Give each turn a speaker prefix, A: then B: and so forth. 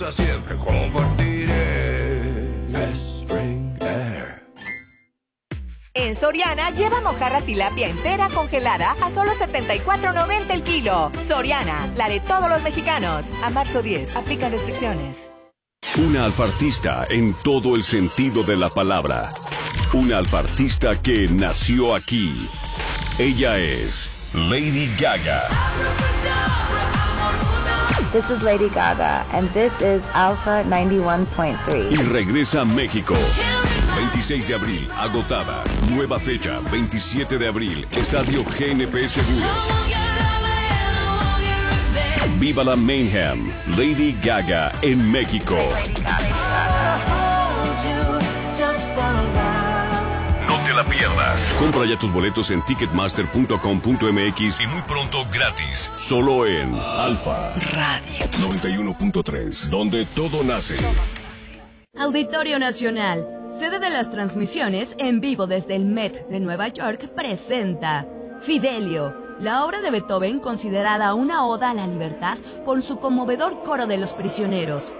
A: Siempre compartiré Spring Air.
B: En Soriana, lleva mojarra tilapia entera congelada a solo $74.90 el kilo. Soriana, la de todos los mexicanos. A marzo 10, aplican restricciones.
C: Una alfartista en todo el sentido de la palabra. Una alfartista que nació aquí. Ella es Lady Gaga.
D: This is Lady Gaga, and this is Alpha 91.3.
C: Y regresa a México. 26 de abril, agotada. Nueva fecha, 27 de abril, Estadio GNP Seguros. Viva la Mayhem, Lady Gaga en México. No te la pierdas. Compra ya tus boletos en ticketmaster.com.mx y muy pronto gratis. Solo en Alfa Radio 91.3, donde todo nace.
E: Auditorio Nacional, sede de las transmisiones en vivo desde el Met de Nueva York, presenta Fidelio, la obra de Beethoven considerada una oda a la libertad por su conmovedor coro de los prisioneros.